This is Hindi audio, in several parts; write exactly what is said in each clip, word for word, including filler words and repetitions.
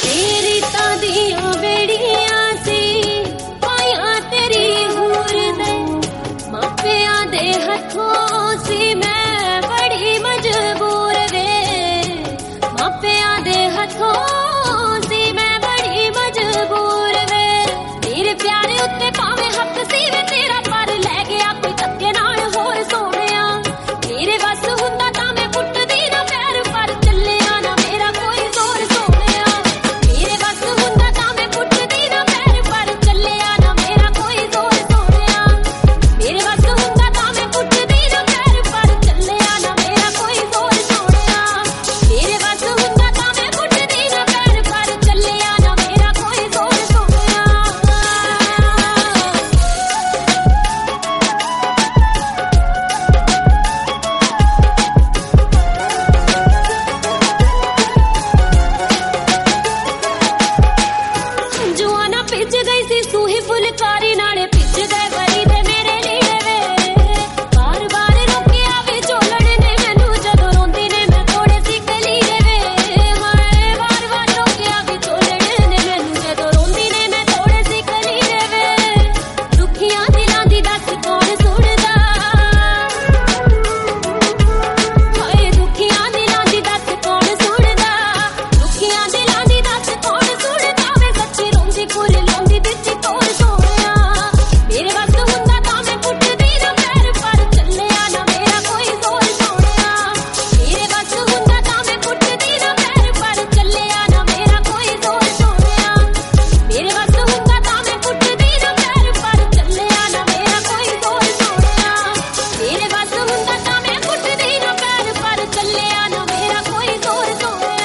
तेरी तादियां बेड़ियां सी पाया तेरी हूर दे मापिया दे हथों सी मैं बड़ी मजबूर वे मापिया दे हथों सी मैं बड़ी मजबूर वे तेरे प्यारे उत्ते पावे हक सी वे तेरा पर ले गया कोई धक्के नाल होर सोहणिया मेरे बस हुंदा तां मैं पुट्टदी ना पैर पर चलिया ना मेरा कोई जोर सोहणिया मेरे बस हुंदा तां मैं पुट्टदी ना पैर पर चलिया ना मेरा कोई जोर सोहणिया मेरे बस हुंदा तां मैं पुट्टदी ना पैर पर चलिया ना मेरा कोई जोर सोहणिया मेरे बस हुंदा तां मैं पुट्टदी ना पैर पर चलिया ना मेरा कोई जोर सोहणिया जुआना पिज गई सी सूही फुलकारी नाले पिज गए वरी दे मेरे लीड़े वे बार बार रोकिया वे झोलण ने मैनू जदों रोंदी ने मैं थोड़े सी कलीरे वे हाय बार बार रोकिया वे झोलण ने मैनू जदों रोंदी ने मैं थोड़े सी कलीरे वे दुखियां दिलां दी दस कौन सुणदा हाय दुखियां दिलां दी दस कौन सुणदा दुखियां दिलां दी दस कौन सुणदा वे सच्ची रोंदी कुल लाउंदी दित्ती तोड़ सोहणिया मेरे बस हुंदा तां मैं पुट्टदी ना पैर पर चलिया ना मेरा कोई जोर सोहणिया मेरे बस हुंदा तां मैं पुट्टदी ना पैर पर चलिया ना मेरा कोई जोर सोहणिया मेरे बस हुंदा तां मैं पुट्टदी ना पैर पर चलिया ना मेरा कोई जोर सोहणिया मेरे बस हुंदा तां मैं पुट्टदी ना पैर पर चलिया ना मेरा कोई जोर सोहणिया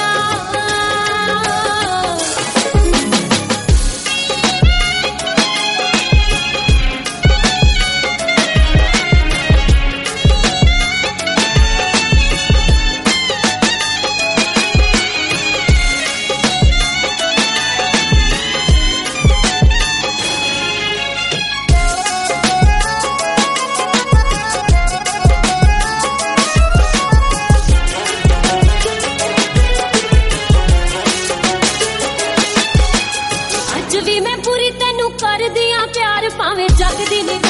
अज भी मैं पूरी तेनू कर दियां प्यार भावें जग दी नी